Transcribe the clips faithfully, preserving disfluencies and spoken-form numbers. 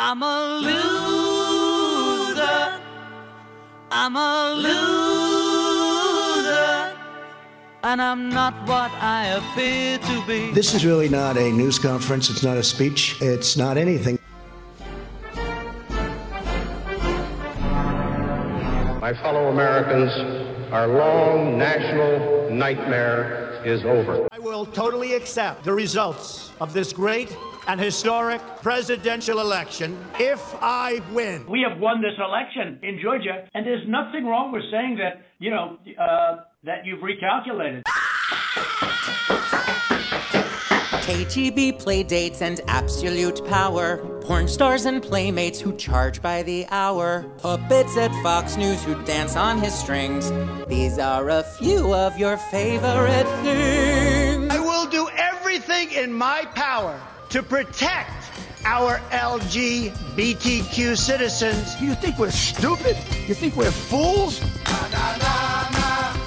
I'm a loser. I'm a loser. And I'm not what I appear to be. This is really not a news conference. It's not a speech. It's not anything. My fellow Americans, our long national nightmare is over. I will totally accept the results of this great and historic presidential election if I win. We have won this election in Georgia, and there's nothing wrong with saying that, you know, uh, that you've recalculated. K G B play dates and absolute power. Porn stars and playmates who charge by the hour. Puppets at Fox News who dance on his strings. These are a few of your favorite things. I will do everything in my power to protect our L G B T Q citizens. You think we're stupid? You think we're fools? Na, na, na, na.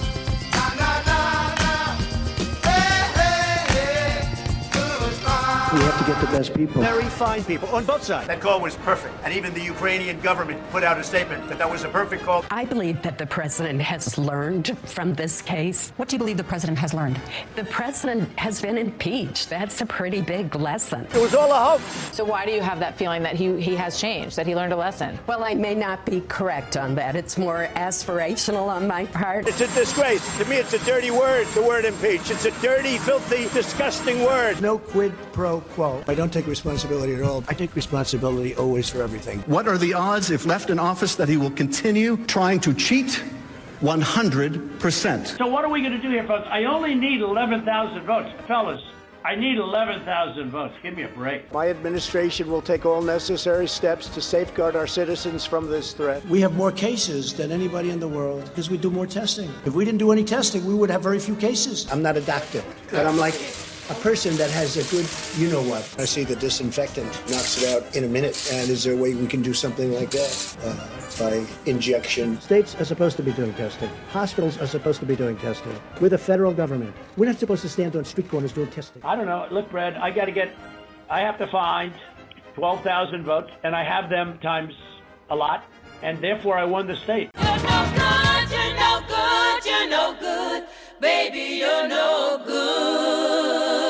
We have to get the best people. Very fine people on both sides. That call was perfect. And even the Ukrainian government put out a statement that that was a perfect call. I believe that the president has learned from this case. What do you believe the president has learned? The president has been impeached. That's a pretty big lesson. It was all a hoax. So why do you have that feeling that he, he has changed, that he learned a lesson? Well, I may not be correct on that. It's more aspirational on my part. It's a disgrace. To me, it's a dirty word, the word impeach. It's a dirty, filthy, disgusting word. No quid pro quo. I don't take responsibility at all. I take responsibility always for everything. What are the odds, if left in office, that he will continue trying to cheat? one hundred percent. So what are we going to do here, folks? I only need eleven thousand votes. Fellas, I need eleven thousand votes. Give me a break. My administration will take all necessary steps to safeguard our citizens from this threat. We have more cases than anybody in the world because we do more testing. If we didn't do any testing, we would have very few cases. I'm not a doctor, but I'm like a person that has a good, you know what. I see the disinfectant knocks it out in a minute. And is there a way we can do something like that uh, by injection? States are supposed to be doing testing. Hospitals are supposed to be doing testing. We're the federal government. We're not supposed to stand on street corners doing testing. I don't know. Look, Brad, I got to get, I have to find twelve thousand votes, and I have them times a lot, and therefore I won the state. You're no good, you're no good, you're no good. Baby, you're no good.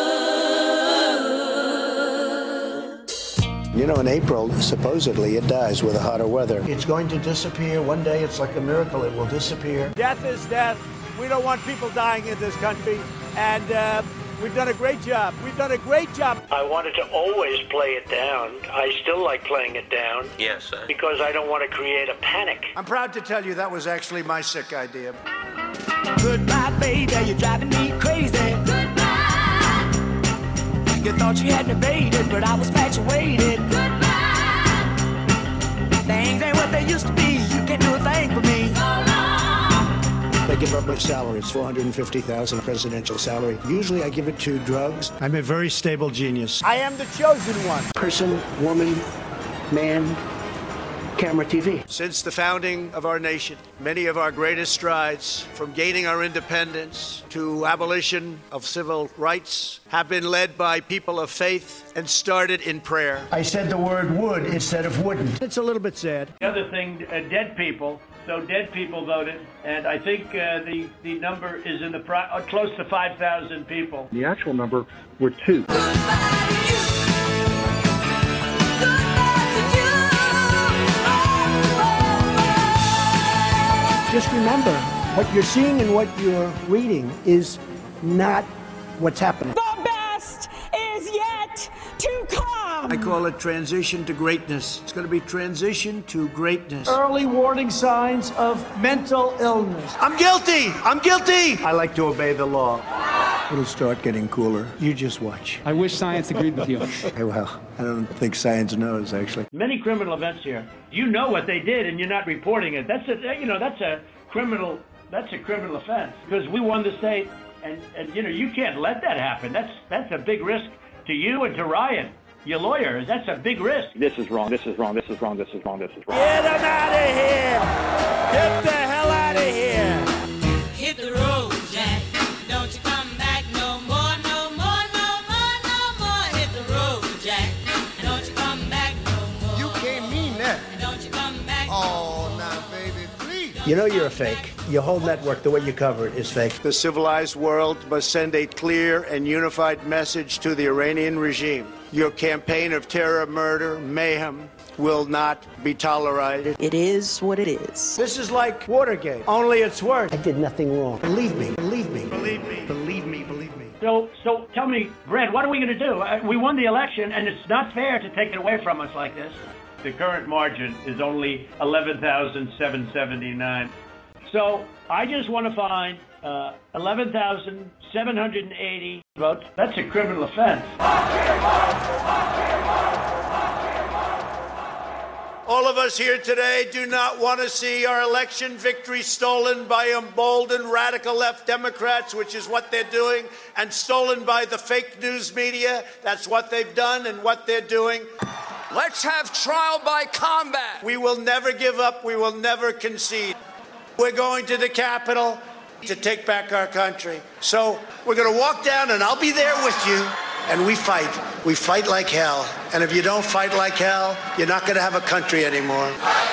You know, in April, supposedly it dies with the hotter weather. It's going to disappear. One day, it's like a miracle. It will disappear. Death is death. We don't want people dying in this country. And uh, we've done a great job. We've done a great job. I wanted to always play it down. I still like playing it down. Yes, sir. Because I don't want to create a panic. I'm proud to tell you that was actually my sick idea. Goodbye, baby, you're driving me crazy. Goodbye. You thought you had me baited, but I was infatuated. Goodbye. Things ain't what they used to be. You can't do a thing for me. So long. I give up my salary. It's four hundred fifty thousand dollars presidential salary. Usually I give it to drugs. I'm a very stable genius. I am the chosen one. Person, woman, man, camera, T V. Since the founding of our nation, many of our greatest strides, from gaining our independence to abolition of civil rights, have been led by people of faith and started in prayer. I said the word would instead of wouldn't. It's a little bit sad. The other thing, uh, dead people. So dead people voted, and I think uh, the, the number is in the pro- uh, close to five thousand people. The actual number were two. Just remember, what you're seeing and what you're reading is not what's happening. The best is yet to come. I call it transition to greatness. It's going to be transition to greatness. Early warning signs of mental illness. I'm guilty! I'm guilty! I like to obey the law. It'll start getting cooler. You just watch. I wish science agreed with you. Well, I don't think science knows, actually. Many criminal events here. You know what they did, and you're not reporting it. That's a, you know, that's a criminal, that's a criminal offense. Because we won the state, and, and you know, you can't let that happen. That's that's a big risk to you and to Ryan, your lawyer. That's a big risk. This is wrong, this is wrong, this is wrong, this is wrong, this is wrong. Get him out of here! Get the hell out of here! Hit the road, Jack. Don't you come back no more, no more, no more, no more. Hit the road, Jack. Don't you come back no more. You You know you're a fake. Your whole network, the way you cover it, is fake. The civilized world must send a clear and unified message to the Iranian regime. Your campaign of terror, murder, mayhem will not be tolerated. It is what it is. This is like Watergate, only it's worse. I did nothing wrong. Believe me, believe me. Believe me, believe me, believe me. So, so tell me, Brad, what are we going to do? Uh, we won the election, and it's not fair to take it away from us like this. The current margin is only eleven thousand seven hundred seventy-nine. So I just want to find uh, eleven thousand seven hundred eighty votes. That's a criminal offense. All of us here today do not want to see our election victory stolen by emboldened radical left Democrats, which is what they're doing, and stolen by the fake news media. That's what they've done and what they're doing. Let's have trial by combat. We will never give up. We will never concede. We're going to the Capitol to take back our country. So we're going to walk down, and I'll be there with you. And we fight. We fight like hell. And if you don't fight like hell, you're not going to have a country anymore.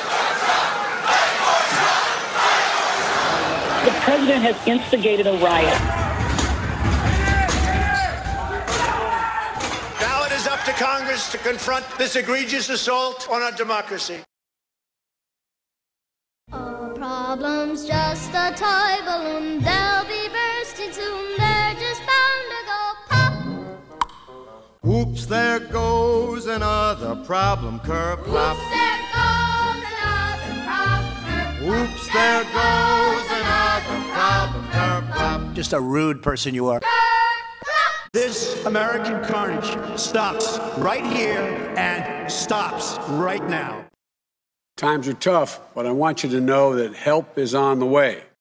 The president has instigated a riot. Now it is up to Congress to confront this egregious assault on our democracy. All problems just a toy balloon. They'll be bursting soon. They're just bound to go pop. Oops, there goes another problem curve plop. Oops, there goes another problem curve plop. Oops, there goes another problem curve plop. Just a rude person you are. This American carnage stops right here and stops right now. Times are tough, but I want you to know that help is on the way.